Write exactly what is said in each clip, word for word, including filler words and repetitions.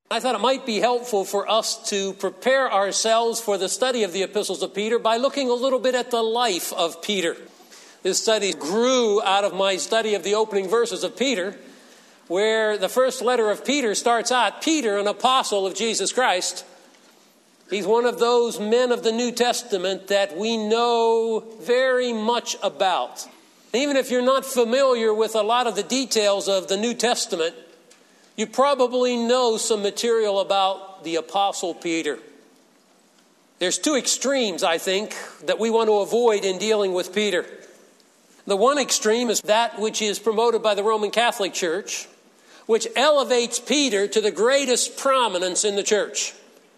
I thought it might be helpful for us to prepare ourselves for the study of the epistles of Peter by looking a little bit at the life of Peter. This study grew out of my study of the opening verses of Peter, where the first letter of Peter starts out, Peter, an apostle of Jesus Christ. He's one of those men of the New Testament that we know very much about. Even if you're not familiar with a lot of the details of the New Testament, you probably know some material about the Apostle Peter. There's two extremes, I think, that we want to avoid in dealing with Peter. The one extreme is that which is promoted by the Roman Catholic Church, which elevates Peter to the greatest prominence in the church.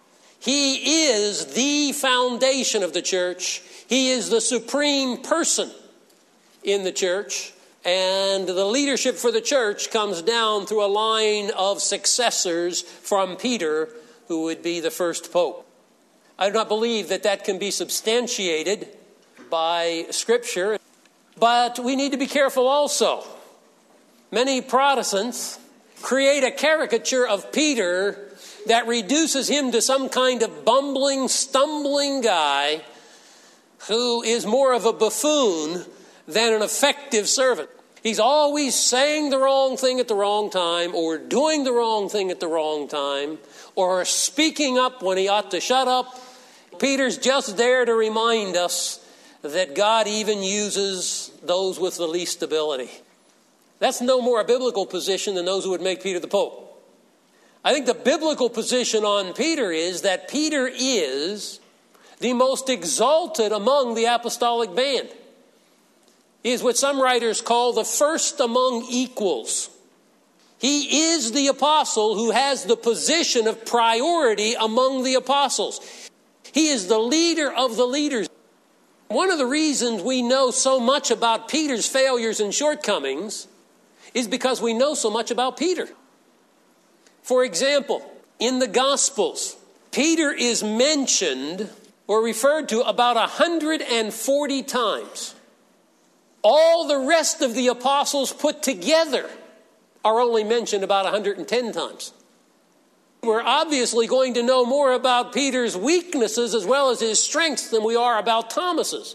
He is the foundation of the church. He is the supreme person in the church. And the leadership for the church comes down through a line of successors from Peter, who would be the first pope. I do not believe that that can be substantiated by Scripture. But we need to be careful also. Many Protestants create a caricature of Peter that reduces him to some kind of bumbling, stumbling guy who is more of a buffoon than an effective servant. He's always saying the wrong thing at the wrong time, or doing the wrong thing at the wrong time, or speaking up when he ought to shut up. Peter's just there to remind us that God even uses those with the least ability. That's no more a biblical position than those who would make Peter the Pope. I think the biblical position on Peter is that Peter is the most exalted among the apostolic band. He is what some writers call the first among equals. He is the apostle who has the position of priority among the apostles. He is the leader of the leaders. One of the reasons we know so much about Peter's failures and shortcomings is because we know so much about Peter. For example, in the Gospels, Peter is mentioned or referred to about one hundred forty times. All the rest of the apostles put together are only mentioned about one hundred ten times. We're obviously going to know more about Peter's weaknesses as well as his strengths than we are about Thomas's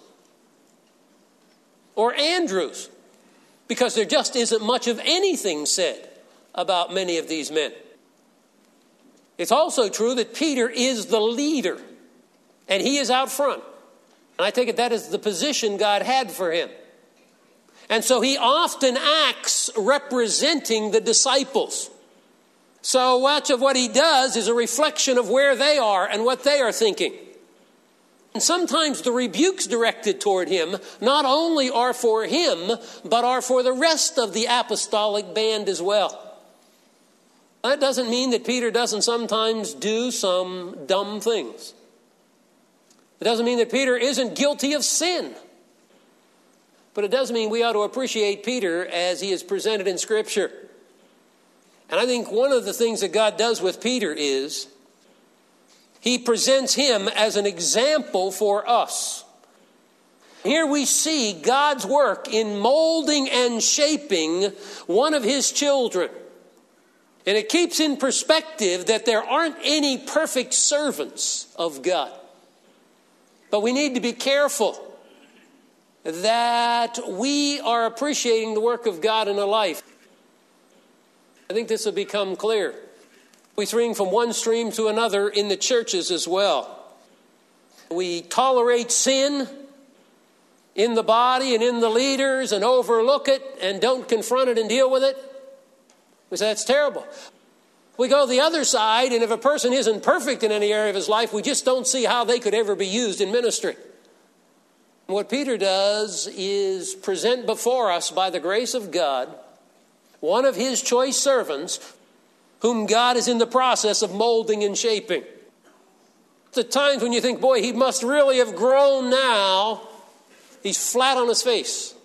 or Andrew's, because there just isn't much of anything said about many of these men. It's also true that Peter is the leader, and he is out front. And I take it that is the position God had for him. And so he often acts representing the disciples. So much of what he does is a reflection of where they are and what they are thinking. And sometimes the rebukes directed toward him not only are for him, but are for the rest of the apostolic band as well. That doesn't mean that Peter doesn't sometimes do some dumb things. It doesn't mean that Peter isn't guilty of sin. But it does mean we ought to appreciate Peter as he is presented in Scripture. And I think one of the things that God does with Peter is he presents him as an example for us. Here we see God's work in molding and shaping one of his children. And it keeps in perspective that there aren't any perfect servants of God. But we need to be careful that we are appreciating the work of God in a life. I think this will become clear. We swing from one stream to another in the churches as well. We tolerate sin in the body and in the leaders and overlook it and don't confront it and deal with it. We say that's terrible. We go the other side, and if a person isn't perfect in any area of his life, we just don't see how they could ever be used in ministry. What Peter does is present before us, by the grace of God, one of his choice servants whom God is in the process of molding and shaping. The times when you think, boy, he must really have grown now, he's flat on his face.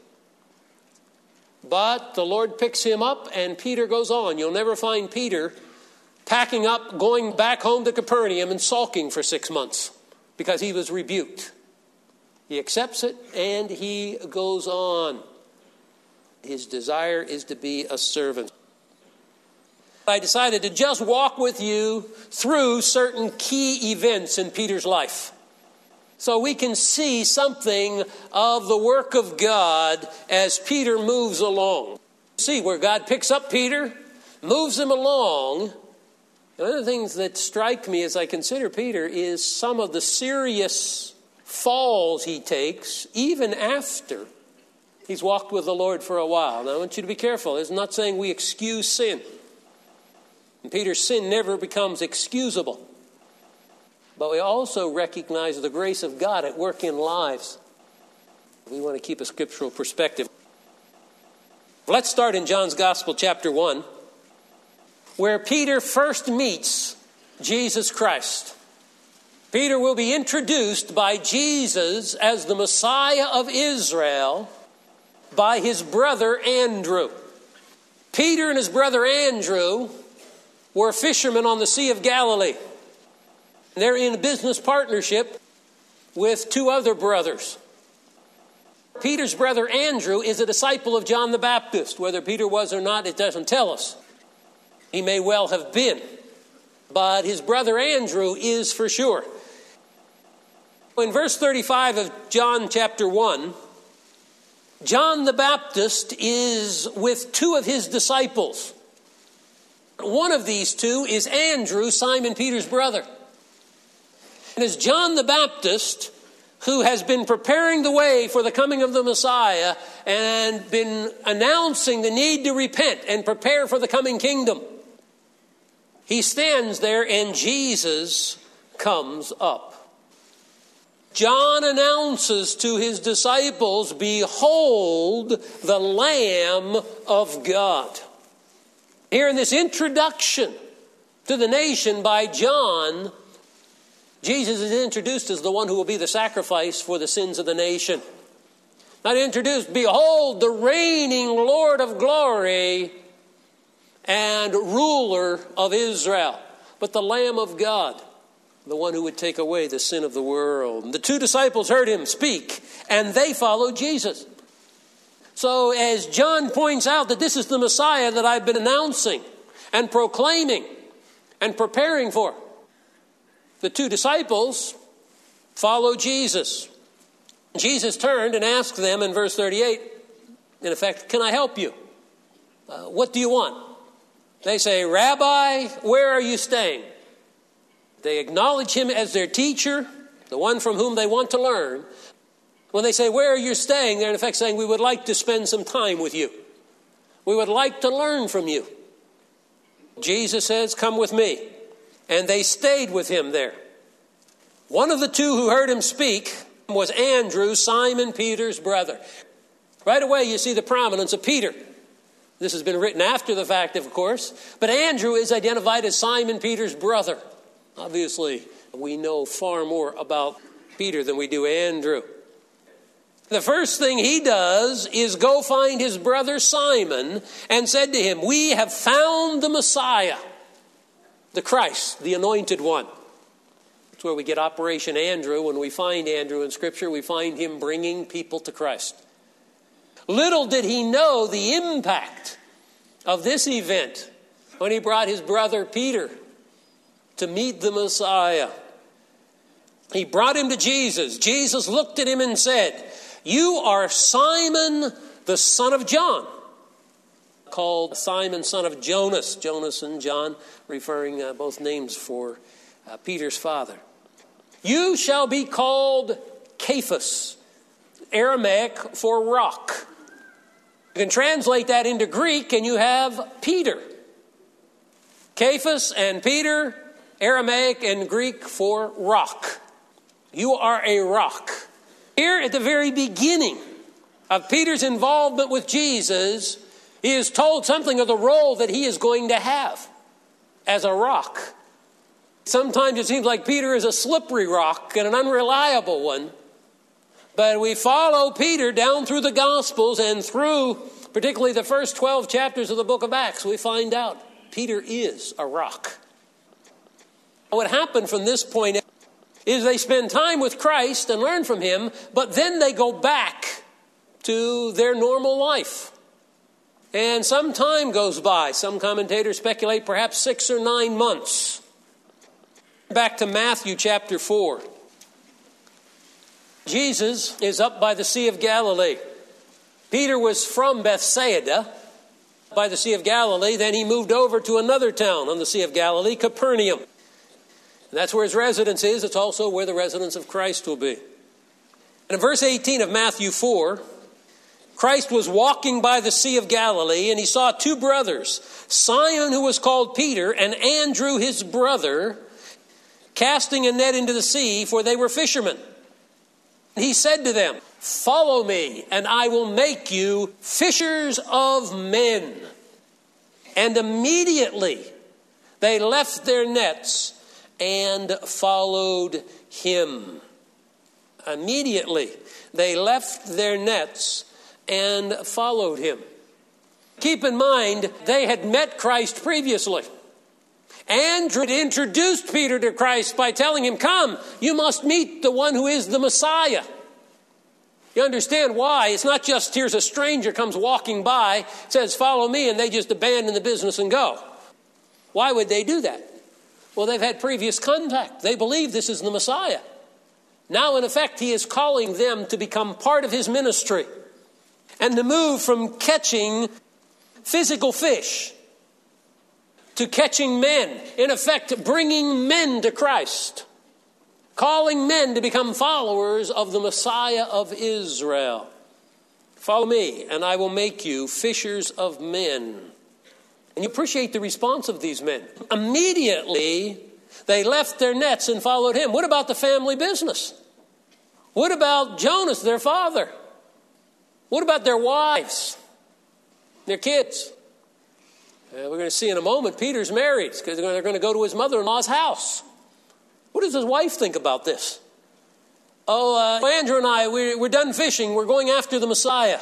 But the Lord picks him up and Peter goes on. You'll never find Peter packing up, going back home to Capernaum and sulking for six months because he was rebuked. He accepts it and he goes on. His desire is to be a servant. I decided to just walk with you through certain key events in Peter's life, so we can see something of the work of God as Peter moves along. See where God picks up Peter, moves him along. One of the things that strike me as I consider Peter is some of the serious falls he takes even after he's walked with the Lord for a while. Now I want you to be careful. It's not saying we excuse sin. And Peter's sin never becomes excusable. But we also recognize the grace of God at work in lives. We want to keep a scriptural perspective. Let's start in John's Gospel, chapter one, where Peter first meets Jesus Christ. Peter will be introduced by Jesus as the Messiah of Israel by his brother Andrew. Peter and his brother Andrew were fishermen on the Sea of Galilee. They're in a business partnership with two other brothers. Peter's brother Andrew is a disciple of John the Baptist. Whether Peter was or not, it doesn't tell us. He may well have been. But his brother Andrew is for sure. In verse thirty-five of John chapter one, John the Baptist is with two of his disciples. One of these two is Andrew, Simon Peter's brother. And as John the Baptist, who has been preparing the way for the coming of the Messiah and been announcing the need to repent and prepare for the coming kingdom, he stands there and Jesus comes up. John announces to his disciples, "Behold the Lamb of God." Here in this introduction to the nation by John, Jesus is introduced as the one who will be the sacrifice for the sins of the nation. Not introduced, "Behold the reigning Lord of glory and ruler of Israel," but the Lamb of God, the one who would take away the sin of the world. And the two disciples heard him speak, and they followed Jesus. So as John points out that this is the Messiah that I've been announcing and proclaiming and preparing for, the two disciples followed Jesus. Jesus turned and asked them in verse thirty-eight, in effect, "Can I help you? Uh, what do you want?" They say, "Rabbi, where are you staying?" They acknowledge him as their teacher, the one from whom they want to learn. When they say, "Where are you staying?" they're in effect saying, "We would like to spend some time with you. We would like to learn from you." Jesus says, "Come with me." And they stayed with him there. One of the two who heard him speak was Andrew, Simon Peter's brother. Right away you see the prominence of Peter. This has been written after the fact, of course. But Andrew is identified as Simon Peter's brother. Obviously, we know far more about Peter than we do Andrew. The first thing he does is go find his brother Simon and said to him, "We have found the Messiah, the Christ, the anointed one." That's where we get Operation Andrew. When we find Andrew in Scripture, we find him bringing people to Christ. Little did he know the impact of this event when he brought his brother Peter to meet the Messiah. He brought him to Jesus. Jesus looked at him and said, "You are Simon, the son of John," called Simon, son of Jonas. Jonas and John referring uh, both names for uh, Peter's father. "You shall be called Cephas," Aramaic for rock. You can translate that into Greek and you have Peter. Cephas and Peter, Aramaic and Greek for rock. You are a rock. Here at the very beginning of Peter's involvement with Jesus, he is told something of the role that he is going to have as a rock. Sometimes it seems like Peter is a slippery rock and an unreliable one. But we follow Peter down through the Gospels and through particularly the first twelve chapters of the book of Acts, we find out Peter is a rock. What happened from this point is they spend time with Christ and learn from him, but then they go back to their normal life. And some time goes by. Some commentators speculate perhaps six or nine months. Back to Matthew chapter four. Jesus is up by the Sea of Galilee. Peter was from Bethsaida by the Sea of Galilee. Then he moved over to another town on the Sea of Galilee, Capernaum. And that's where his residence is. It's also where the residence of Christ will be. And in verse eighteen of Matthew four, Christ was walking by the Sea of Galilee, and he saw two brothers, Simon, who was called Peter, and Andrew, his brother, casting a net into the sea, for they were fishermen. He said to them, "Follow me, and I will make you fishers of men." And immediately they left their nets and followed him. Immediately they left their nets and followed him. Keep in mind, they had met Christ previously. Andrew had introduced Peter to Christ by telling him, "Come, you must meet the one who is the Messiah." You understand why? It's not just here's a stranger comes walking by, says, "Follow me," and they just abandon the business and go. Why would they do that? Well, they've had previous contact. They believe this is the Messiah. Now, in effect, he is calling them to become part of his ministry and to move from catching physical fish to catching men, in effect, bringing men to Christ, calling men to become followers of the Messiah of Israel. Follow me, and I will make you fishers of men. And you appreciate the response of these men. Immediately, they left their nets and followed him. What about the family business? What about Jonas, their father? What about their wives, their kids? Uh, we're going to see in a moment, Peter's married because they're going to go to his mother-in-law's house. What does his wife think about this? Oh, uh, Andrew and I, we're, we're done fishing. We're going after the Messiah.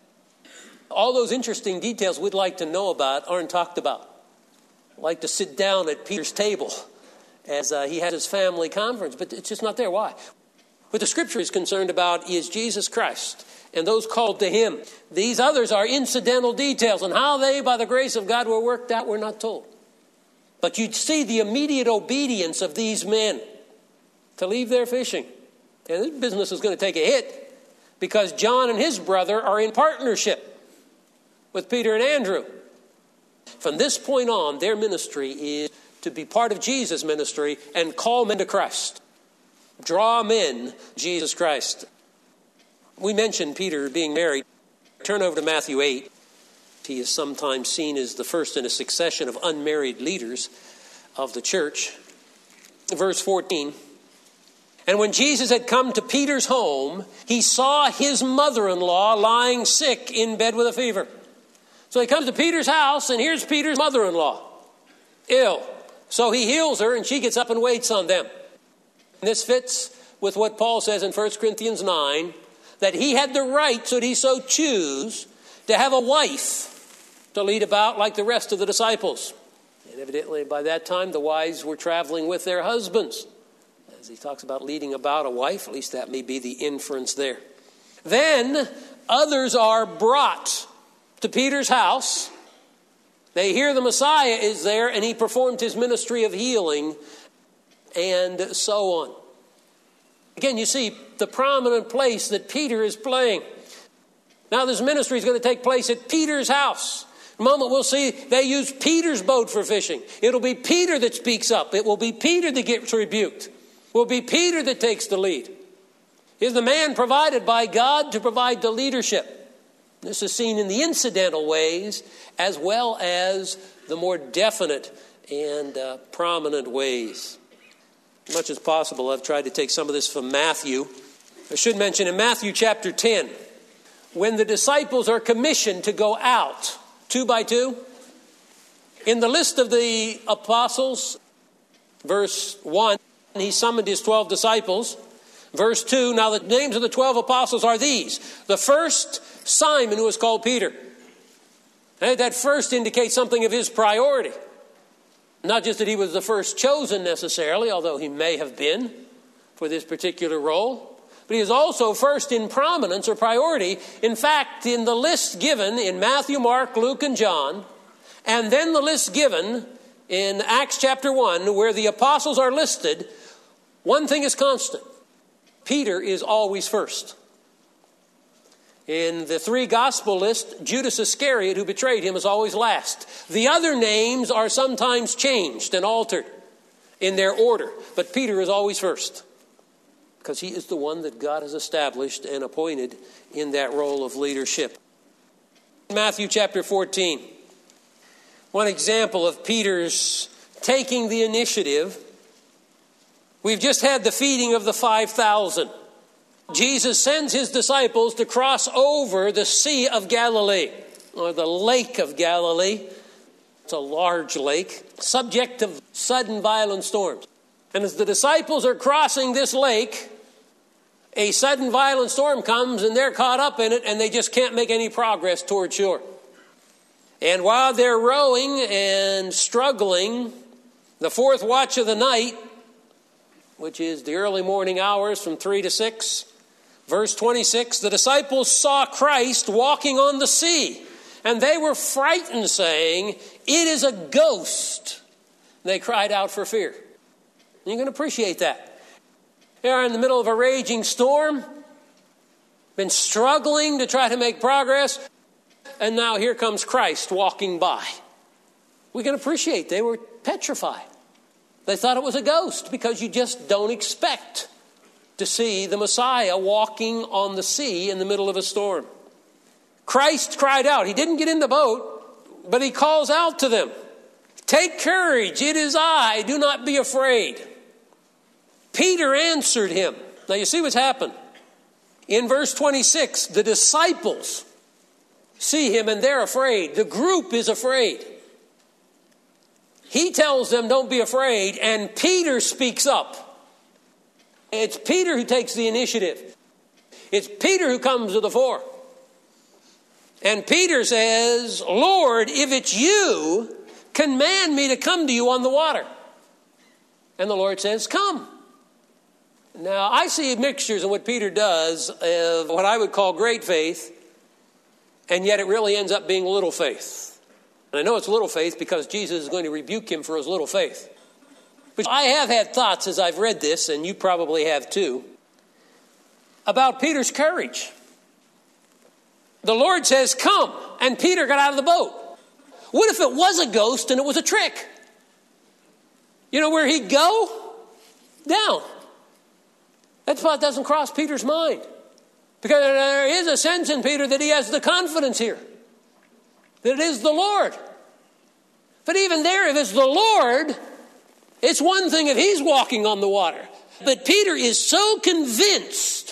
All those interesting details we'd like to know about aren't talked about. I'd like to sit down at Peter's table as uh, he has his family conference, but it's just not there. Why? What the Scripture is concerned about is Jesus Christ and those called to him. These others are incidental details, and how they, by the grace of God, were worked out, we're not told. But you'd see the immediate obedience of these men to leave their fishing. And this business is going to take a hit because John and his brother are in partnership with Peter and Andrew. From this point on, their ministry is to be part of Jesus' ministry and call men to Christ. Draw men to Jesus Christ. We mentioned Peter being married. Turn over to Matthew eight. He is sometimes seen as the first in a succession of unmarried leaders of the church. Verse fourteen. And when Jesus had come to Peter's home, he saw his mother-in-law lying sick in bed with a fever. So he comes to Peter's house, and here's Peter's mother-in-law, ill. So he heals her, and she gets up and waits on them. And this fits with what Paul says in First Corinthians nine, that he had the right, should he so choose, to have a wife to lead about like the rest of the disciples. And evidently by that time the wives were traveling with their husbands. As he talks about leading about a wife, at least that may be the inference there. Then others are brought to Peter's house. They hear the Messiah is there, and he performed his ministry of healing, and so on. Again, you see the prominent place that Peter is playing. Now this ministry is going to take place at Peter's house. In a moment we'll see they use Peter's boat for fishing. It'll be Peter that speaks up. It will be Peter that gets rebuked. It will be Peter that takes the lead. He's the man provided by God to provide the leadership. This is seen in the incidental ways as well as the more definite and uh, prominent ways. As much as possible, I've tried to take some of this from Matthew. I should mention in Matthew chapter ten, when the disciples are commissioned to go out two by two, in the list of the apostles, verse one, he summoned his twelve disciples. Verse two, now the names of the twelve apostles are these. The first, Simon, who is called Peter. And that first indicates something of his priority. Not just that he was the first chosen necessarily, although he may have been for this particular role. but he is also first in prominence or priority. In fact, in the list given in Matthew, Mark, Luke, and John, and then the list given in Acts chapter one, where the apostles are listed, one thing is constant. Peter is always first. In the three gospel list, Judas Iscariot, who betrayed him, is always last. The other names are sometimes changed and altered in their order, but Peter is always first, because he is the one that God has established and appointed in that role of leadership. Matthew chapter fourteen. One example of Peter's taking the initiative. We've just had the feeding of the five thousand. Jesus sends his disciples to cross over the Sea of Galilee, or the Lake of Galilee. It's a large lake, subject to sudden violent storms. And as the disciples are crossing this lake, a sudden violent storm comes and they're caught up in it and they just can't make any progress toward shore. And while they're rowing and struggling, the fourth watch of the night, which is the early morning hours from three to six, verse twenty-six, the disciples saw Christ walking on the sea, and they were frightened, saying, "It is a ghost." And they cried out for fear. And you can appreciate that. They're in the middle of a raging storm, been struggling to try to make progress, and now here comes Christ walking by. We can appreciate they were petrified. They thought it was a ghost, because you just don't expect to see the Messiah walking on the sea in the middle of a storm. Christ cried out. He didn't get in the boat, but he calls out to them, "Take courage, it is I, do not be afraid." Peter answered him. Now you see what's happened. In verse twenty-six, the disciples see him and they're afraid. The group is afraid. He tells them, "Don't be afraid," and Peter speaks up. It's Peter who takes the initiative. It's Peter who comes to the fore. And Peter says, "Lord, if it's you, command me to come to you on the water." And the Lord says, "Come." Now, I see mixtures in what Peter does of what I would call great faith, and yet it really ends up being little faith. And I know it's little faith because Jesus is going to rebuke him for his little faith. But I have had thoughts as I've read this, and you probably have too, about Peter's courage. The Lord says, "Come," and Peter got out of the boat. What if it was a ghost and it was a trick? You know where he'd go? Down. That thought doesn't cross Peter's mind, because there is a sense in Peter that he has the confidence here, that it is the Lord. But even there, if it's the Lord, it's one thing if he's walking on the water. But Peter is so convinced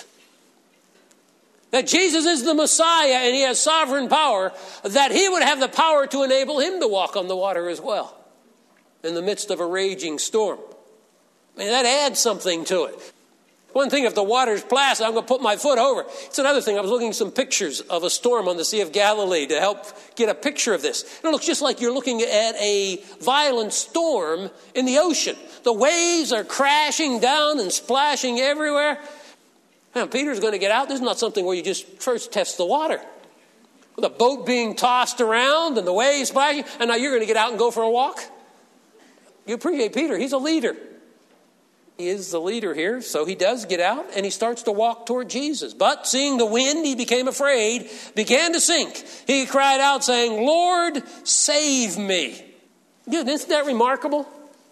that Jesus is the Messiah and he has sovereign power, that he would have the power to enable him to walk on the water as well in the midst of a raging storm. I mean, that adds something to it. One thing, if the water's placid, I'm going to put my foot over. It's another thing. I was looking at some pictures of a storm on the Sea of Galilee to help get a picture of this. It looks just like you're looking at a violent storm in the ocean. The waves are crashing down and splashing everywhere. Now, Peter's going to get out. This is not something where you just first test the water. With a boat being tossed around and the waves splashing, and now you're going to get out and go for a walk? You appreciate Peter. He's a leader. He is the leader here, so he does get out and he starts to walk toward Jesus. But seeing the wind, he became afraid, began to sink. He cried out saying, "Lord, save me." Dude, isn't that remarkable?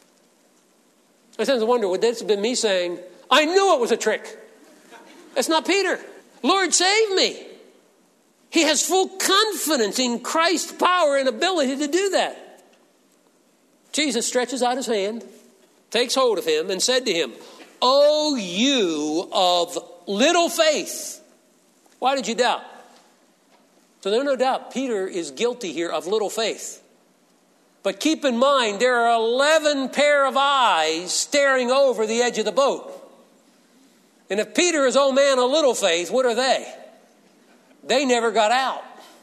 I sometimes wonder, would this have been me saying, "I knew it was a trick"? That's not Peter. "Lord, save me." He has full confidence in Christ's power and ability to do that. Jesus stretches out his hand, takes hold of him, and said to him, "O you of little faith, why did you doubt?" So there's no doubt Peter is guilty here of little faith. But keep in mind, there are eleven pair of eyes staring over the edge of the boat. And if Peter is, oh man, a little faith, what are they? They never got out.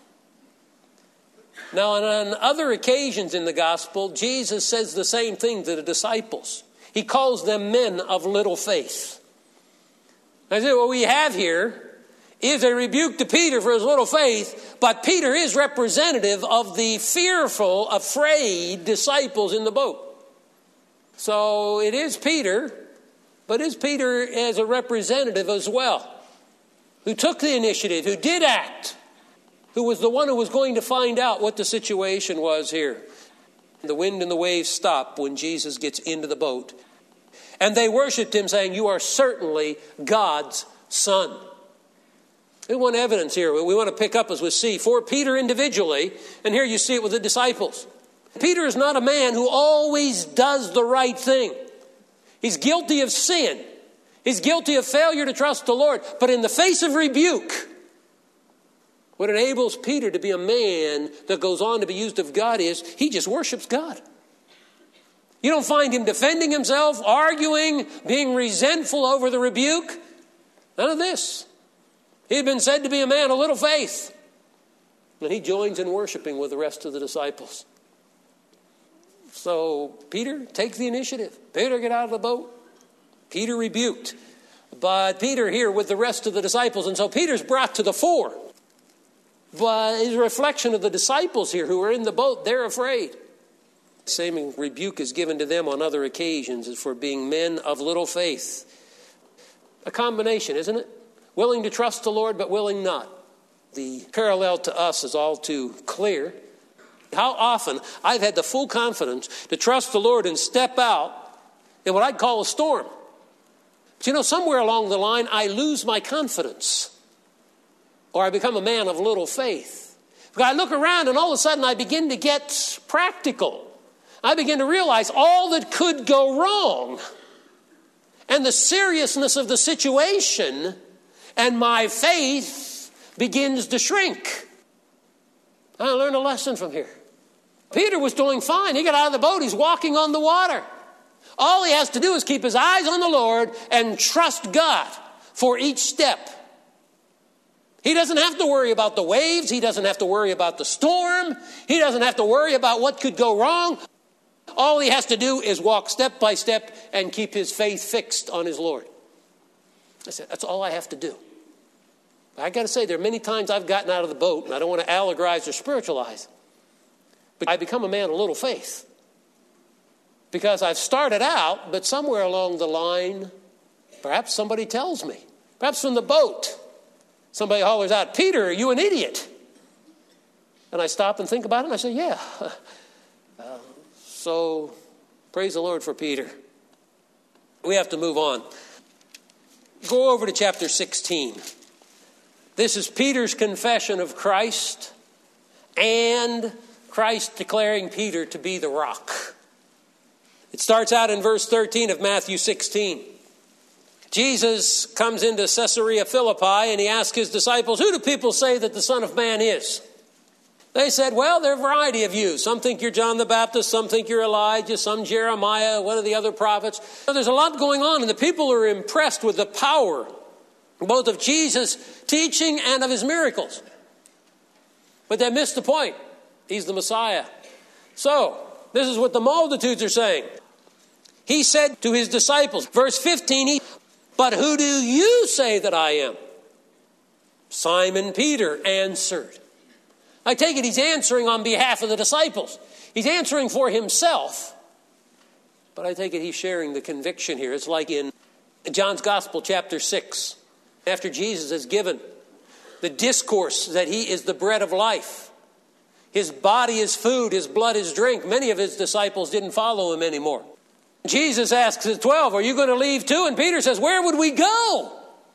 Now, on other occasions in the gospel, Jesus says the same thing to the disciples. He calls them men of little faith. I said, what we have here is a rebuke to Peter for his little faith, but Peter is representative of the fearful, afraid disciples in the boat. So it is Peter, but is Peter as a representative as well, who took the initiative, who did act, who was the one who was going to find out what the situation was here. The wind and the waves stop when Jesus gets into the boat. And they worshiped him, saying, you are certainly God's Son. We want evidence here. We want to pick up as we see for Peter individually, and here you see it with the disciples. Peter is not a man who always does the right thing. He's guilty of sin. He's guilty of failure to trust the Lord. But in the face of rebuke, what enables Peter to be a man that goes on to be used of God is he just worships God. You don't find him defending himself, arguing, being resentful over the rebuke. None of this. He had been said to be a man of little faith. And he joins in worshiping with the rest of the disciples. So Peter, take the initiative. Peter, get out of the boat. Peter rebuked. But Peter here with the rest of the disciples. And so Peter's brought to the fore. But his reflection of the disciples here who are in the boat, they're afraid. The same rebuke is given to them on other occasions as for being men of little faith. A combination, isn't it? Willing to trust the Lord, but willing not. The parallel to us is all too clear. How often I've had the full confidence to trust the Lord and step out in what I'd call a storm. But you know, somewhere along the line, I lose my confidence. Or I become a man of little faith. I look around and all of a sudden I begin to get practical. I begin to realize all that could go wrong and the seriousness of the situation, and my faith begins to shrink. I learned a lesson from here. Peter was doing fine. He got out of the boat. He's walking on the water. All he has to do is keep his eyes on the Lord and trust God for each step. He doesn't have to worry about the waves. He doesn't have to worry about the storm. He doesn't have to worry about what could go wrong. All he has to do is walk step by step and keep his faith fixed on his Lord. I said, that's all I have to do. I got to say, there are many times I've gotten out of the boat, and I don't want to allegorize or spiritualize, but I become a man of little faith. Because I've started out, but somewhere along the line, perhaps somebody tells me, perhaps from the boat, somebody hollers out, Peter, are you an idiot? And I stop and think about it, and I say, yeah. Uh, so, praise the Lord for Peter. We have to move on. Go over to chapter sixteen. This is Peter's confession of Christ and Christ declaring Peter to be the rock. It starts out in verse thirteen of Matthew sixteen. Jesus comes into Caesarea Philippi and he asks his disciples, who do people say that the Son of Man is? They said, well, there are a variety of views. Some think you're John the Baptist, some think you're Elijah, some Jeremiah, one of the other prophets. So there's a lot going on, and the people are impressed with the power both of Jesus' teaching and of his miracles. But they missed the point. He's the Messiah. So, this is what the multitudes are saying. He said to his disciples, verse fifteen, he, but who do you say that I am? Simon Peter answered. I take it he's answering on behalf of the disciples. He's answering for himself. But I take it he's sharing the conviction here. It's like in John's Gospel, chapter six. After Jesus has given the discourse that he is the bread of life. His body is food, his blood is drink. Many of his disciples didn't follow him anymore. Jesus asks the twelve, are you going to leave too? And Peter says, where would we go?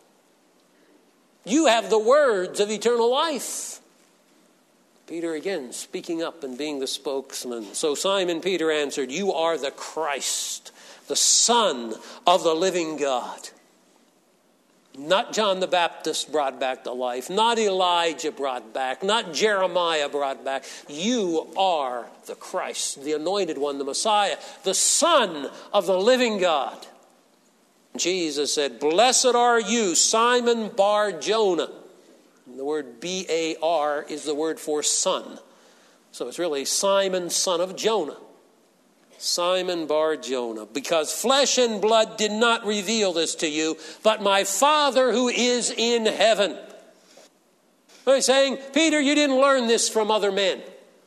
You have the words of eternal life. Peter again speaking up and being the spokesman. So Simon Peter answered, you are the Christ, the Son of the living God. Not John the Baptist brought back to life. Not Elijah brought back. Not Jeremiah brought back. You are the Christ, the anointed one, the Messiah, the Son of the living God. Jesus said, blessed are you, Simon Bar-Jonah. And the word B A R is the word for son. So it's really Simon, son of Jonah. Simon Bar-Jonah, because flesh and blood did not reveal this to you, but my Father who is in heaven. He's saying, Peter, you didn't learn this from other men.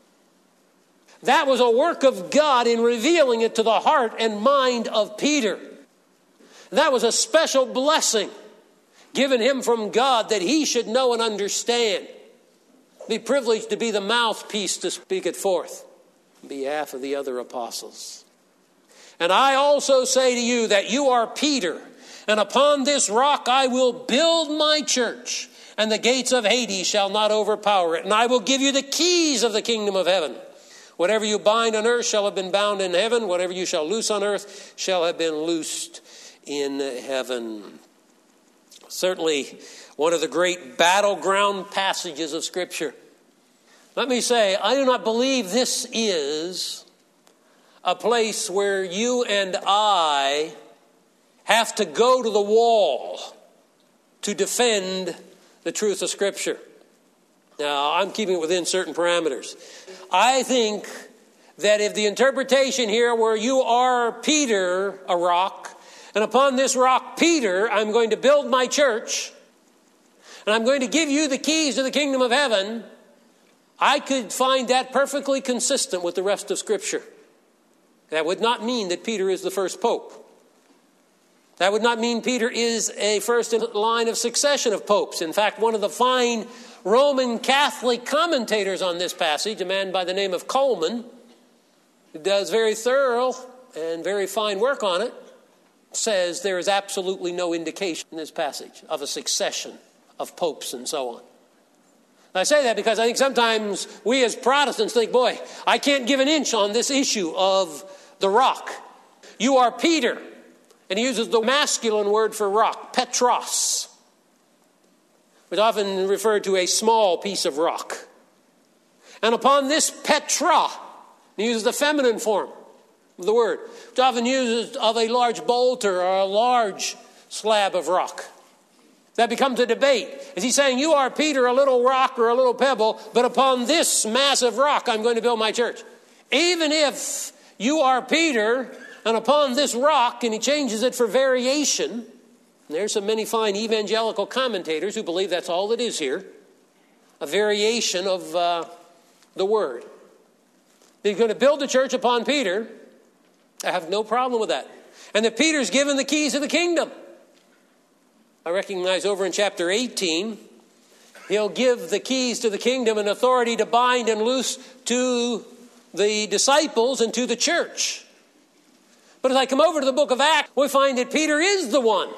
That was a work of God in revealing it to the heart and mind of Peter. That was a special blessing given him from God that he should know and understand. Be privileged to be the mouthpiece to speak it forth on behalf of the other apostles. And I also say to you that you are Peter, and upon this rock I will build my church, and the gates of Hades shall not overpower it. And I will give you the keys of the kingdom of heaven. Whatever you bind on earth shall have been bound in heaven. Whatever you shall loose on earth shall have been loosed in heaven. Certainly one of the great battleground passages of Scripture. Let me say, I do not believe this is a place where you and I have to go to the wall to defend the truth of Scripture. Now, I'm keeping it within certain parameters. I think that if the interpretation here where you are Peter, a rock, and upon this rock, Peter, I'm going to build my church, and I'm going to give you the keys to the kingdom of heaven, I could find that perfectly consistent with the rest of Scripture. That would not mean that Peter is the first pope. That would not mean Peter is a first in line of succession of popes. In fact, one of the fine Roman Catholic commentators on this passage, a man by the name of Coleman, who does very thorough and very fine work on it, says there is absolutely no indication in this passage of a succession of popes and so on. I say that because I think sometimes we as Protestants think, boy, I can't give an inch on this issue of the rock. You are Peter. And he uses the masculine word for rock, Petros, which often referred to a small piece of rock. And upon this Petra, he uses the feminine form of the word, which often uses of a large boulder or a large slab of rock. That becomes a debate. Is he saying, you are Peter, a little rock or a little pebble, but upon this massive rock I'm going to build my church? Even if you are Peter, and upon this rock, and he changes it for variation, and there's some many fine evangelical commentators who believe that's all it is here, a variation of uh, the word. He's going to build the church upon Peter. I have no problem with that. And that Peter's given the keys of the kingdom. I recognize over in chapter eighteen, he'll give the keys to the kingdom and authority to bind and loose to the disciples and to the church. But as I come over to the book of Acts, we find that Peter is the one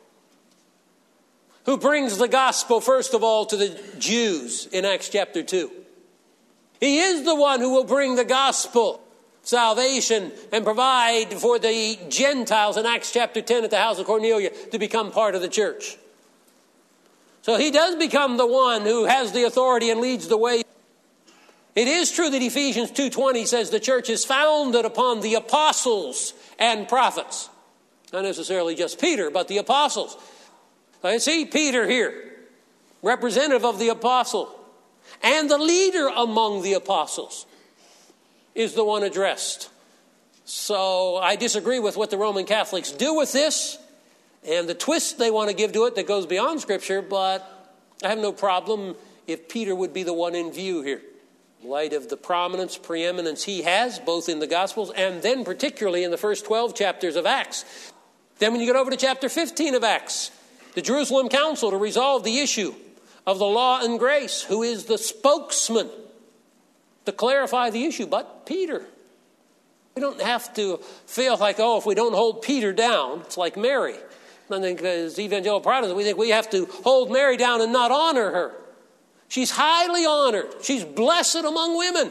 who brings the gospel, first of all, to the Jews in Acts chapter two. He is the one who will bring the gospel, salvation, and provide for the Gentiles in Acts chapter ten at the house of Cornelius to become part of the church. So he does become the one who has the authority and leads the way. It is true that Ephesians two twenty says the church is founded upon the apostles and prophets. Not necessarily just Peter, but the apostles. I see Peter here, representative of the apostle, and the leader among the apostles is the one addressed. So I disagree with what the Roman Catholics do with this and the twist they want to give to it that goes beyond Scripture, but I have no problem if Peter would be the one in view here. In light of the prominence, preeminence he has, both in the Gospels and then particularly in the first twelve chapters of Acts. Then when you get over to chapter fifteen of Acts, the Jerusalem Council to resolve the issue of the law and grace, who is the spokesman to clarify the issue, but Peter. We don't have to feel like, oh, if we don't hold Peter down, it's like Mary. I think as evangelical Protestants, we think we have to hold Mary down and not honor her. She's highly honored. She's blessed among women.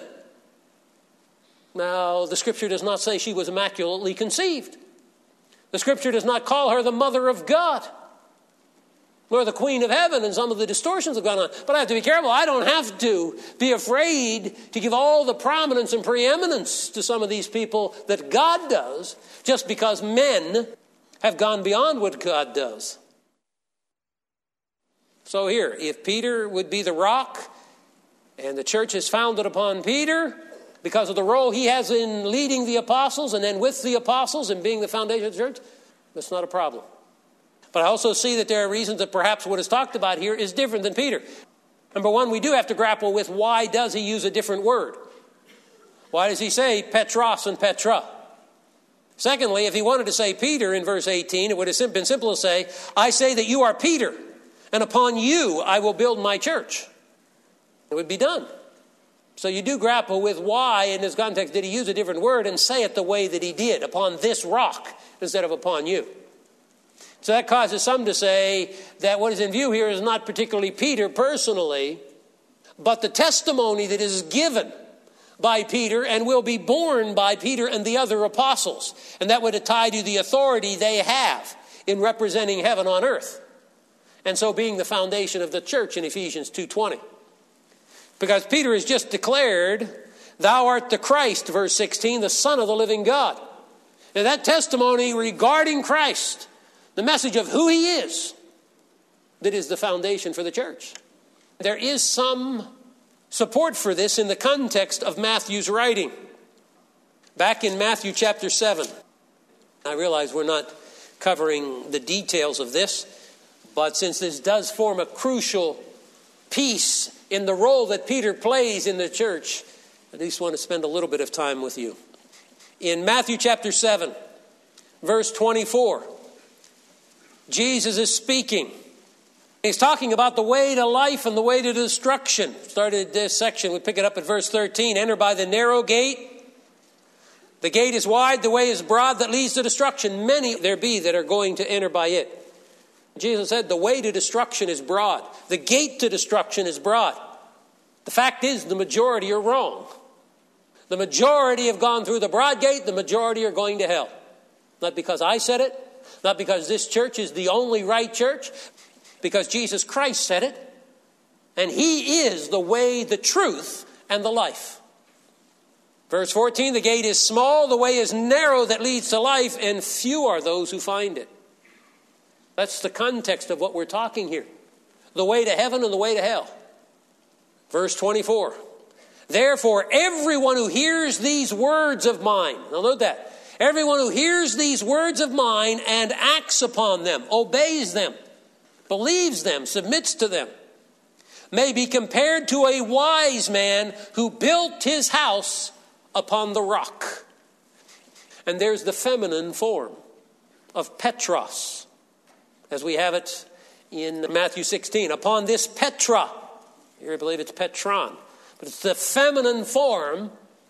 Now, the Scripture does not say she was immaculately conceived. The Scripture does not call her the mother of God, nor the queen of heaven, and some of the distortions have gone on. But I have to be careful. I don't have to be afraid to give all the prominence and preeminence to some of these people that God does, just because men have gone beyond what God does. So here, if Peter would be the rock, and the church is founded upon Peter, because of the role he has in leading the apostles and then with the apostles and being the foundation of the church, that's not a problem. But I also see that there are reasons that perhaps what is talked about here is different than Peter. Number one, we do have to grapple with why does he use a different word? Why does he say Petros and Petra? Secondly, if he wanted to say Peter in verse eighteen, it would have been simple to say, I say that you are Peter, and upon you I will build my church. It would be done. So you do grapple with why in this context did he use a different word and say it the way that he did, upon this rock instead of upon you. So that causes some to say that what is in view here is not particularly Peter personally, but the testimony that is given by Peter and will be borne by Peter and the other apostles. And that would tie to the authority they have in representing heaven on earth. And so being the foundation of the church in Ephesians two twenty. Because Peter has just declared, thou art the Christ, verse sixteen, the Son of the living God. And that testimony regarding Christ, the message of who he is, that is the foundation for the church. There is some support for this in the context of Matthew's writing. Back in Matthew chapter seven, I realize we're not covering the details of this, but since this does form a crucial piece in the role that Peter plays in the church, I at least want to spend a little bit of time with you. In Matthew chapter seven, verse twenty-four, Jesus is speaking. He's talking about the way to life and the way to destruction. Started this section, we pick it up at verse thirteen. Enter by the narrow gate. The gate is wide, the way is broad that leads to destruction. Many there be that are going to enter by it. Jesus said the way to destruction is broad. The gate to destruction is broad. The fact is the majority are wrong. The majority have gone through the broad gate. The majority are going to hell. Not because I said it. Not because this church is the only right church. Because Jesus Christ said it. And he is the way, the truth, and the life. Verse fourteen, the gate is small, the way is narrow that leads to life, and few are those who find it. That's the context of what we're talking here. The way to heaven and the way to hell. Verse twenty-four. Therefore, everyone who hears these words of mine, now note that, everyone who hears these words of mine and acts upon them, obeys them, believes them, submits to them, may be compared to a wise man who built his house upon the rock. And there's the feminine form of Petros, as we have it in Matthew sixteen. Upon this Petra, here I believe it's Petron, but it's the feminine form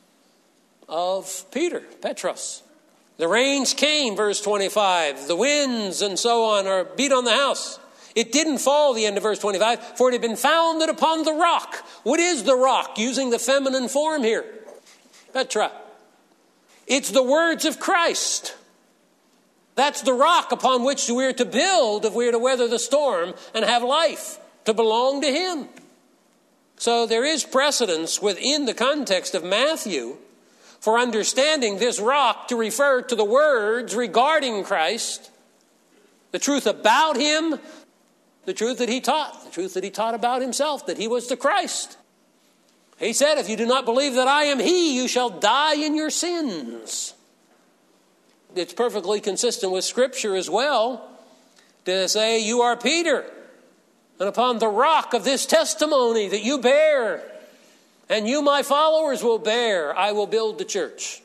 of Peter, Petros. The rains came, verse twenty-five. The winds and so on are beat on the house. It didn't fall, the end of verse twenty-five, for it had been founded upon the rock. What is the rock? Using the feminine form here. Petra. It's the words of Christ. That's the rock upon which we're to build if we're to weather the storm and have life, to belong to him. So there is precedence within the context of Matthew for understanding this rock to refer to the words regarding Christ, the truth about him, the truth that he taught, the truth that he taught about himself, that he was the Christ. He said, if you do not believe that I am he, you shall die in your sins. It's perfectly consistent with Scripture as well to say, you are Peter, and upon the rock of this testimony that you bear, and you, my followers, will bear, I will build the church.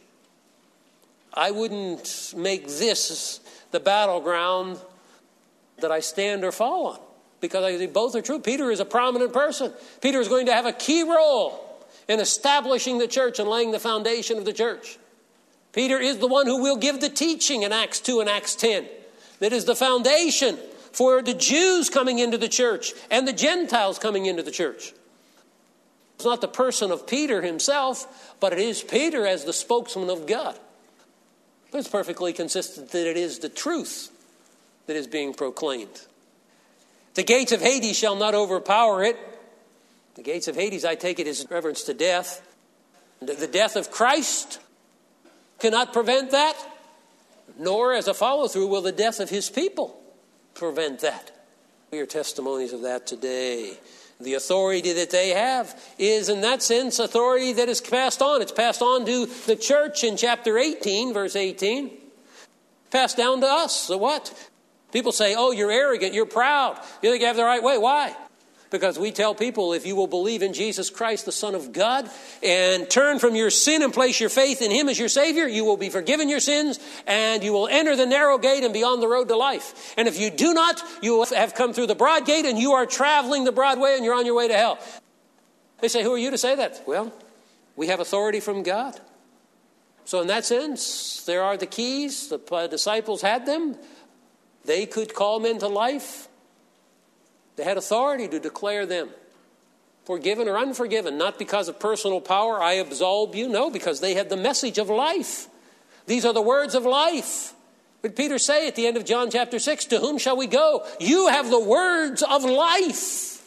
I wouldn't make this the battleground that I stand or fall on, because I think both are true. Peter is a prominent person. Peter is going to have a key role in establishing the church and laying the foundation of the church. Peter is the one who will give the teaching in Acts two and Acts ten. That is the foundation for the Jews coming into the church and the Gentiles coming into the church. It's not the person of Peter himself, but it is Peter as the spokesman of God. But it's perfectly consistent that it is the truth that is being proclaimed. The gates of Hades shall not overpower it. The gates of Hades, I take it, is reference to death. The death of Christ cannot prevent that, nor as a follow-through will the death of his people prevent that. We are testimonies of that today. The authority that they have is, in that sense, authority that is passed on. It's passed on to the church in chapter eighteen, verse eighteen. Passed down to us. So what? People say, oh, you're arrogant, you're proud. You think you have the right way. Why? Because we tell people, if you will believe in Jesus Christ, the Son of God, and turn from your sin and place your faith in Him as your Savior, you will be forgiven your sins, and you will enter the narrow gate and be on the road to life. And if you do not, you will have come through the broad gate, and you are traveling the broad way, and you're on your way to hell. They say, who are you to say that? Well, we have authority from God. So in that sense, there are the keys. The disciples had them. They could call men to life. They had authority to declare them forgiven or unforgiven, not because of personal power, I absolve you. No, because they had the message of life. These are the words of life. What did Peter say at the end of John chapter six? To whom shall we go? You have the words of life.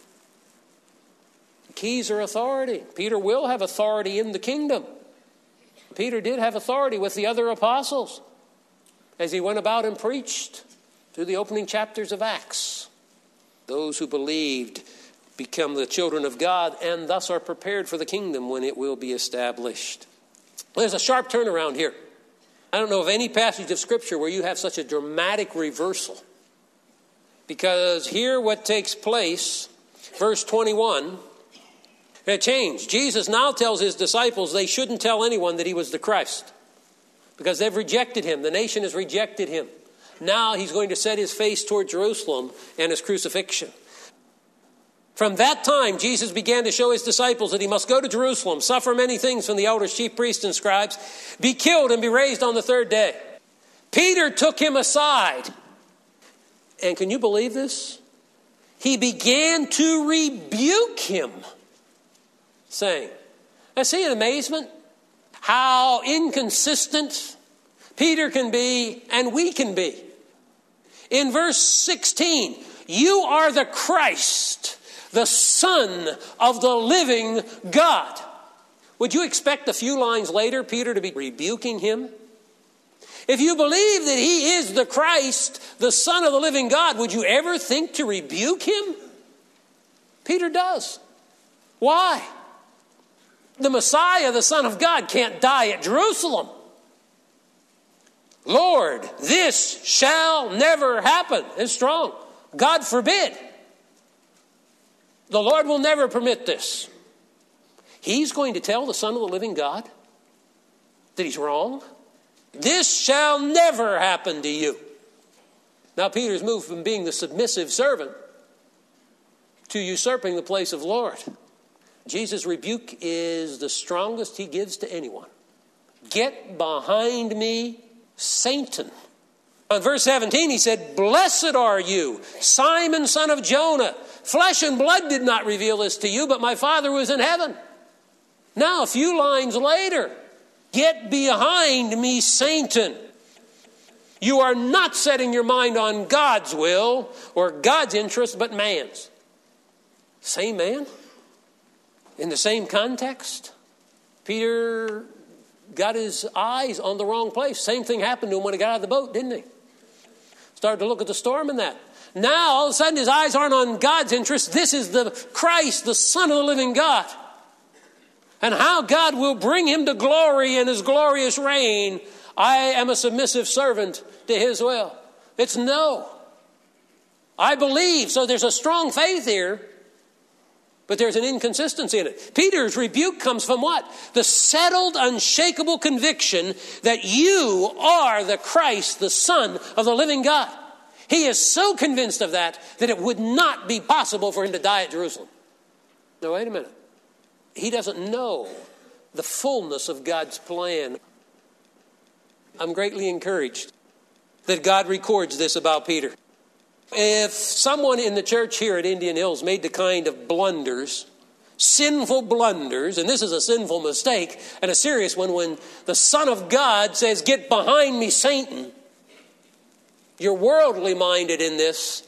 The keys are authority. Peter will have authority in the kingdom. Peter did have authority with the other apostles as he went about and preached through the opening chapters of Acts. Those who believed become the children of God and thus are prepared for the kingdom when it will be established. There's a sharp turnaround here. I don't know of any passage of Scripture where you have such a dramatic reversal. Because here what takes place, verse twenty-one, it changed. Jesus now tells his disciples they shouldn't tell anyone that he was the Christ. Because they've rejected him. The nation has rejected him. Now he's going to set his face toward Jerusalem and his crucifixion. From that time, Jesus began to show his disciples that he must go to Jerusalem, suffer many things from the elders, chief priests, and scribes, be killed and be raised on the third day. Peter took him aside. And can you believe this? He began to rebuke him, saying, I see in amazement how inconsistent Peter can be and we can be. In verse sixteen, you are the Christ, the Son of the living God. Would you expect a few lines later Peter to be rebuking him? If you believe that he is the Christ, the Son of the living God, would you ever think to rebuke him? Peter does. Why? The Messiah, the Son of God, can't die at Jerusalem. Lord, this shall never happen. It's strong. God forbid. The Lord will never permit this. He's going to tell the Son of the living God that he's wrong. This shall never happen to you. Now Peter's moved from being the submissive servant to usurping the place of Lord. Jesus' rebuke is the strongest he gives to anyone. Get behind me, Satan. On verse seventeen, he said, blessed are you, Simon, son of Jonah. Flesh and blood did not reveal this to you, but my Father who is in heaven. Now, a few lines later, get behind me, Satan. You are not setting your mind on God's will or God's interest, but man's. Same man? In the same context? Peter got his eyes on the wrong place. Same thing happened to him when he got out of the boat, didn't he? Started to look at the storm and that. Now, all of a sudden, his eyes aren't on God's interest. This is the Christ, the Son of the living God. And how God will bring him to glory in his glorious reign. I am a submissive servant to his will. It's no. I believe. So there's a strong faith here. But there's an inconsistency in it. Peter's rebuke comes from what? The settled, unshakable conviction that you are the Christ, the Son of the living God. He is so convinced of that that it would not be possible for him to die at Jerusalem. Now, wait a minute. He doesn't know the fullness of God's plan. I'm greatly encouraged that God records this about Peter. If someone in the church here at Indian Hills made the kind of blunders, sinful blunders, and this is a sinful mistake and a serious one, when the Son of God says, get behind me, Satan, you're worldly minded in this,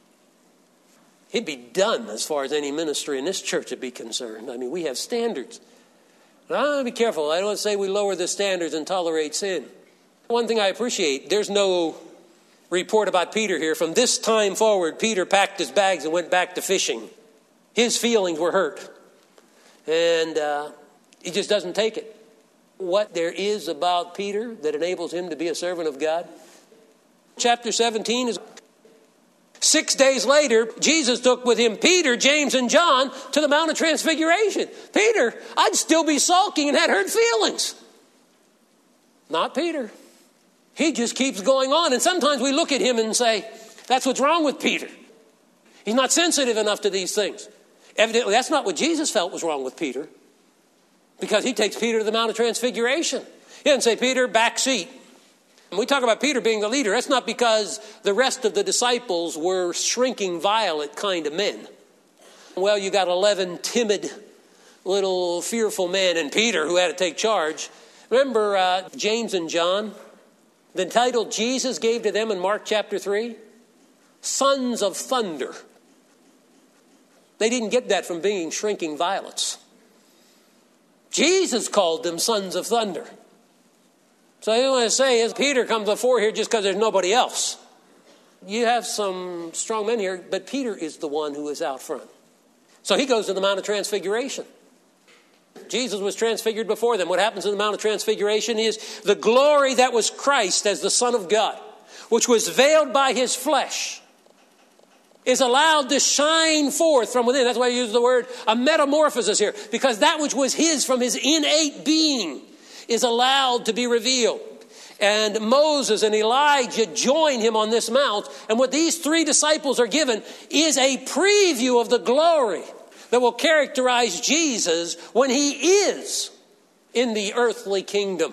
he'd be done as far as any ministry in this church would be concerned. I mean, we have standards. And I want to be careful. I don't say we lower the standards and tolerate sin. One thing I appreciate, there's no report about Peter here. From this time forward, Peter packed his bags and went back to fishing. His feelings were hurt. And uh, he just doesn't take it. What there is about Peter that enables him to be a servant of God. Chapter seventeen is six days later, Jesus took with him Peter, James, and John to the Mount of Transfiguration. Peter, I'd still be sulking and had hurt feelings. Not Peter. He just keeps going on. And sometimes we look at him and say, that's what's wrong with Peter. He's not sensitive enough to these things. Evidently, that's not what Jesus felt was wrong with Peter. Because he takes Peter to the Mount of Transfiguration. He doesn't say, Peter, back seat. When we talk about Peter being the leader, that's not because the rest of the disciples were shrinking violet kind of men. Well, you got eleven timid, little fearful men and Peter who had to take charge. Remember uh, James and John? The title Jesus gave to them in Mark chapter three? Sons of Thunder. They didn't get that from being shrinking violets. Jesus called them sons of thunder. So what I want to say is Peter comes before here just because there's nobody else. You have some strong men here, but Peter is the one who is out front. So he goes to the Mount of Transfiguration. Jesus was transfigured before them. What happens in the Mount of Transfiguration is the glory that was Christ as the Son of God, which was veiled by his flesh, is allowed to shine forth from within. That's why I use the word a metamorphosis here, because that which was his from his innate being is allowed to be revealed. And Moses and Elijah join him on this mount. And what these three disciples are given is a preview of the glory that will characterize Jesus when he is in the earthly kingdom.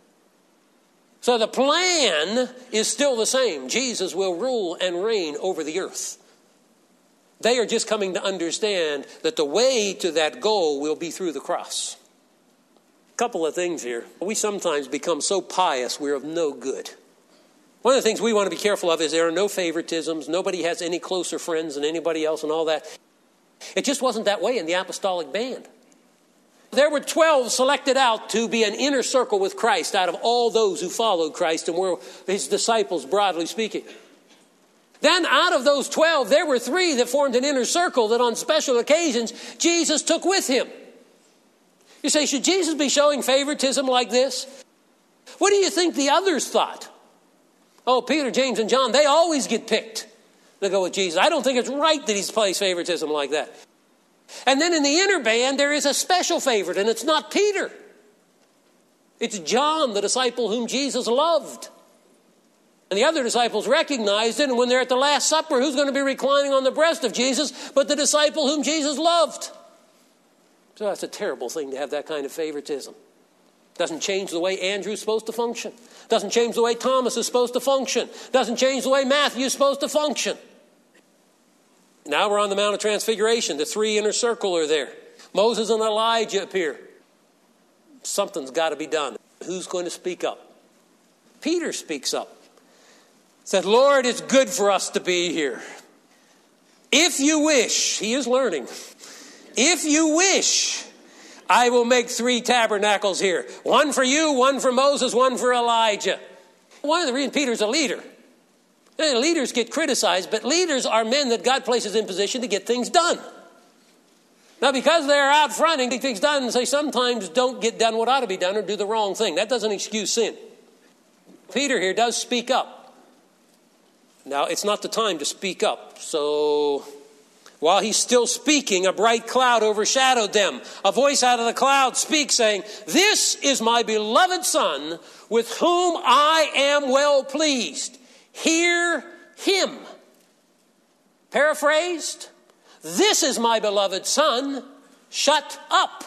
So the plan is still the same. Jesus will rule and reign over the earth. They are just coming to understand that the way to that goal will be through the cross. A couple of things here. We sometimes become so pious we're of no good. One of the things we want to be careful of is there are no favoritisms. Nobody has any closer friends than anybody else and all that. It just wasn't that way in the apostolic band. There were twelve selected out to be an inner circle with Christ out of all those who followed Christ and were his disciples, broadly speaking. Then out of those twelve, there were three that formed an inner circle that on special occasions Jesus took with him. You say, should Jesus be showing favoritism like this? What do you think the others thought? Oh, Peter, James, and John, they always get picked to go with Jesus. I don't think it's right that he's plays favoritism like that. And then in the inner band, there is a special favorite, and it's not Peter. It's John, the disciple whom Jesus loved. And the other disciples recognized it, and when they're at the Last Supper, who's going to be reclining on the breast of Jesus but the disciple whom Jesus loved? So that's a terrible thing to have that kind of favoritism. Doesn't change the way Andrew's supposed to function. Doesn't change the way Thomas is supposed to function. Doesn't change the way Matthew's supposed to function. Now we're on the Mount of Transfiguration. The three inner circle are there. Moses and Elijah appear. Something's got to be done. Who's going to speak up? Peter speaks up. Said, Lord, it's good for us to be here. If you wish, he is learning. If you wish, I will make three tabernacles here. One for you, one for Moses, one for Elijah. One of the reasons Peter's a leader. Leaders get criticized, but leaders are men that God places in position to get things done. Now, because they're out front and get things done, they sometimes don't get done what ought to be done or do the wrong thing. That doesn't excuse sin. Peter here does speak up. Now, it's not the time to speak up. So while he's still speaking, a bright cloud overshadowed them. A voice out of the cloud speaks, saying, this is my beloved Son, with whom I am well pleased. Hear him. Paraphrased, this is my beloved Son. Shut up.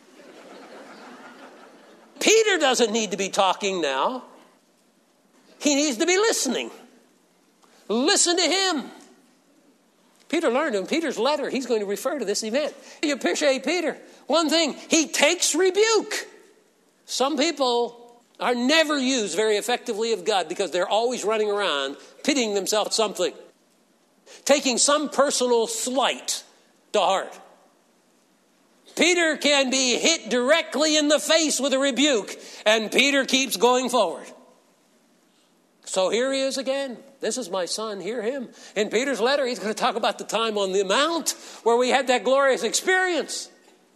Peter doesn't need to be talking now. He needs to be listening. Listen to him. Peter learned in Peter's letter, he's going to refer to this event. You appreciate Peter. One thing, he takes rebuke. Some people are never used very effectively of God because they're always running around pitting themselves something, taking some personal slight to heart. Peter can be hit directly in the face with a rebuke, and Peter keeps going forward. So here he is again. This is my son, hear him. In Peter's letter, he's going to talk about the time on the mount where we had that glorious experience.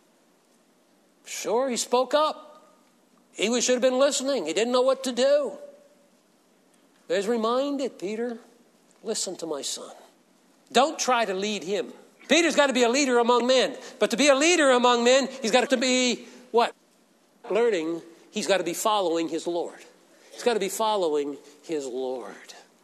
Sure, he spoke up. He should have been listening. He didn't know what to do. He's reminded, Peter, listen to my son. Don't try to lead him. Peter's got to be a leader among men. But to be a leader among men, he's got to be what? Learning. He's got to be following his Lord. He's got to be following his Lord.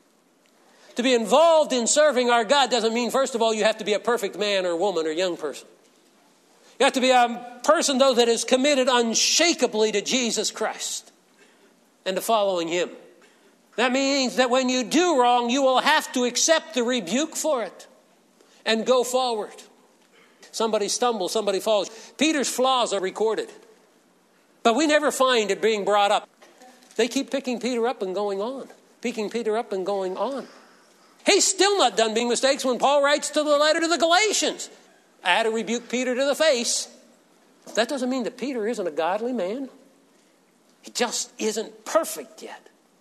To be involved in serving our God doesn't mean, first of all, you have to be a perfect man or woman or young person. You have to be a person, though, that is committed unshakably to Jesus Christ and to following him. That means that when you do wrong, you will have to accept the rebuke for it and go forward. Somebody stumbles, somebody falls. Peter's flaws are recorded, but we never find it being brought up. They keep picking Peter up and going on, picking Peter up and going on. He's still not done being mistakes when Paul writes to the letter to the Galatians. I had to rebuke Peter to the face. That doesn't mean that Peter isn't a godly man. He just isn't perfect yet.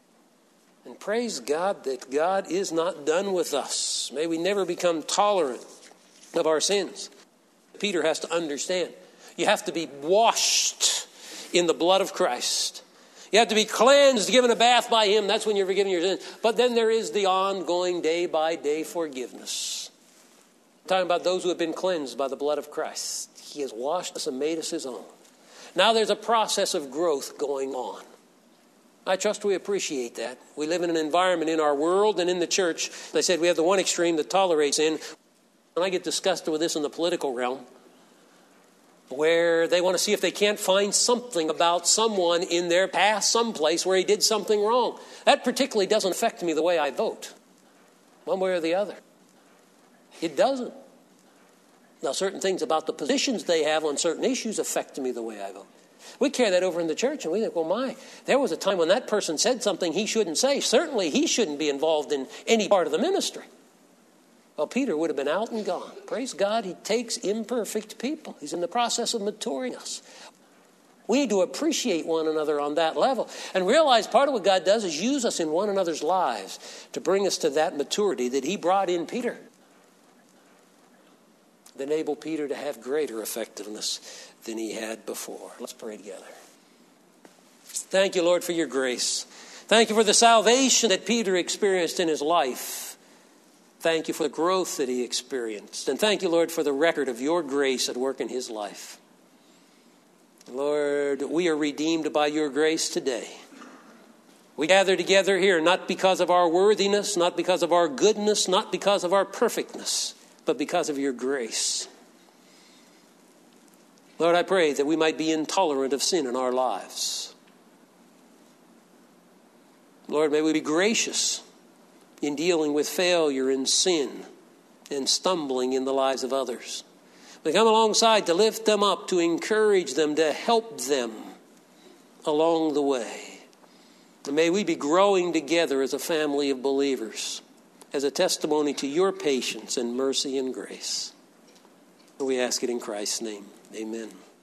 And praise God that God is not done with us. May we never become tolerant of our sins. Peter has to understand. You have to be washed in the blood of Christ. You have to be cleansed, given a bath by him. That's when you're forgiven your sins. But then there is the ongoing day-by-day forgiveness. I'm talking about those who have been cleansed by the blood of Christ. He has washed us and made us his own. Now there's a process of growth going on. I trust we appreciate that. We live in an environment in our world and in the church. They said we have the one extreme that tolerates sin. And I get disgusted with this in the political realm, where they want to see if they can't find something about someone in their past, someplace where he did something wrong. That particularly doesn't affect me the way I vote, one way or the other. It doesn't. Now, certain things about the positions they have on certain issues affect me the way I vote. We carry that over in the church and we think, well, my, there was a time when that person said something he shouldn't say. Certainly he shouldn't be involved in any part of the ministry. Well, Peter would have been out and gone. Praise God, he takes imperfect people. He's in the process of maturing us. We need to appreciate one another on that level and realize part of what God does is use us in one another's lives to bring us to that maturity that he brought in Peter. To enable Peter to have greater effectiveness than he had before. Let's pray together. Thank you, Lord, for your grace. Thank you for the salvation that Peter experienced in his life. Thank you for the growth that he experienced. And thank you, Lord, for the record of your grace at work in his life. Lord, we are redeemed by your grace today. We gather together here not because of our worthiness, not because of our goodness, not because of our perfectness, but because of your grace. Lord, I pray that we might be intolerant of sin in our lives. Lord, may we be gracious in dealing with failure and sin and stumbling in the lives of others. We come alongside to lift them up, to encourage them, to help them along the way. And may we be growing together as a family of believers, as a testimony to your patience and mercy and grace. We ask it in Christ's name. Amen.